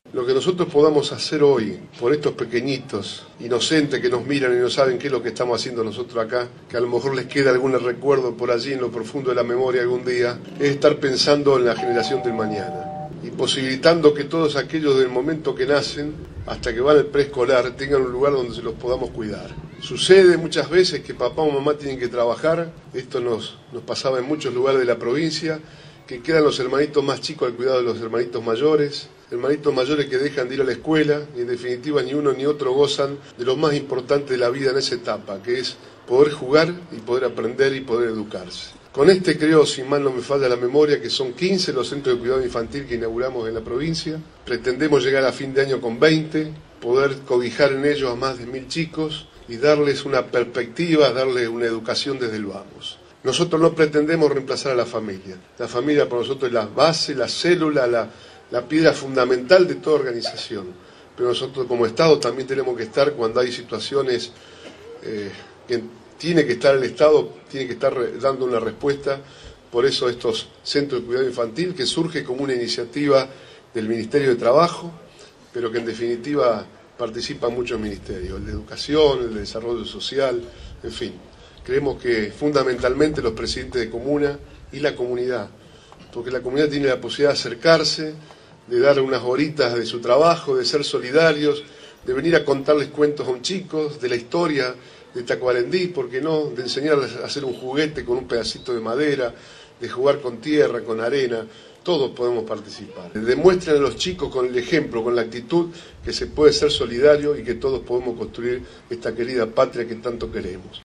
Lo que nosotros podamos hacer hoy por estos pequeñitos, inocentes que nos miran y no saben qué es lo que estamos haciendo nosotros acá, que a lo mejor les queda algún recuerdo por allí en lo profundo de la memoria algún día, es estar pensando en la generación del mañana y posibilitando que todos aquellos del momento que nacen hasta que van al preescolar tengan un lugar donde se los podamos cuidar. Sucede muchas veces que papá o mamá tienen que trabajar, esto nos pasaba en muchos lugares de la provincia, que quedan los hermanitos más chicos al cuidado de los hermanitos mayores que dejan de ir a la escuela y en definitiva ni uno ni otro gozan de lo más importante de la vida en esa etapa, que es poder jugar y poder aprender y poder educarse. Con creo, si mal no me falla la memoria, que son 15 los centros de cuidado infantil que inauguramos en la provincia. Pretendemos llegar a fin de año con 20, poder cobijar en ellos a más de 1000 chicos y darles una perspectiva, darles una educación desde el vamos. Nosotros no pretendemos reemplazar a la familia. La familia para nosotros es la base, la célula, la piedra fundamental de toda organización. Pero nosotros como Estado también tenemos que estar cuando hay situaciones que tiene que estar el Estado, tiene que estar dando una respuesta. Por eso estos centros de cuidado infantil, que surge como una iniciativa del Ministerio de Trabajo, pero que en definitiva participan muchos ministerios, el de Educación, el de Desarrollo Social, en fin. Creemos que fundamentalmente los presidentes de comuna y la comunidad, porque la comunidad tiene la posibilidad de acercarse, de dar unas horitas de su trabajo, de ser solidarios, de venir a contarles cuentos a un chico, de la historia de Tacuarembó, ¿por qué no?, de enseñarles a hacer un juguete con un pedacito de madera, de jugar con tierra, con arena. Todos podemos participar. Demuestren a los chicos con el ejemplo, con la actitud, que se puede ser solidario y que todos podemos construir esta querida patria que tanto queremos.